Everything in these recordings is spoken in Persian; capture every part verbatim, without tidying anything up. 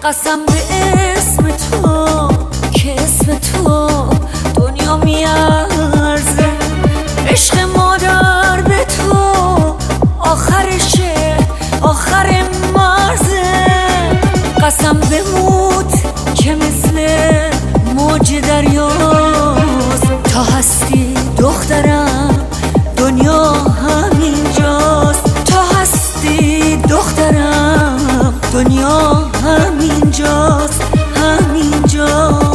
قسم به اسم تو که اسم تو دنیا میارزه. عشق مادر به تو آخرشه، آخر مرزه. قسم به موت که مثل موج دریاست. تا هستی دخترم دنیا همینجاست. تا هستی دخترم دنیا همینجاست، همینجاست.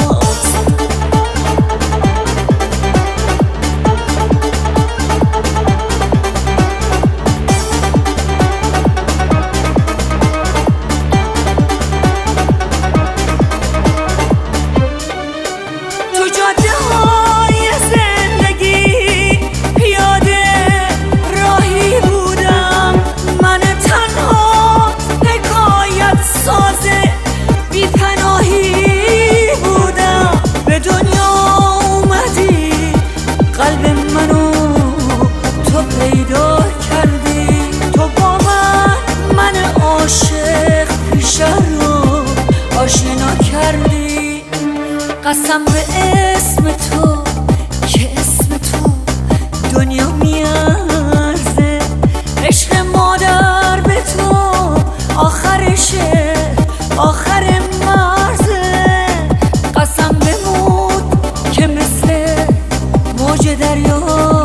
تو جاده های زندگی پیاده راهی بودم، من تنها حکایت سازه بی پناهی بودم. به دنیا اومدی قلب منو تو پیدا کردی. تو با من من عاشق پیشه رو آشنا کردی. قسم به اسم تو که اسم تو دنیا میارزه. عشق مادر به تو آخرشه، آخر مرزه. قسم به موت که مثل موج دریا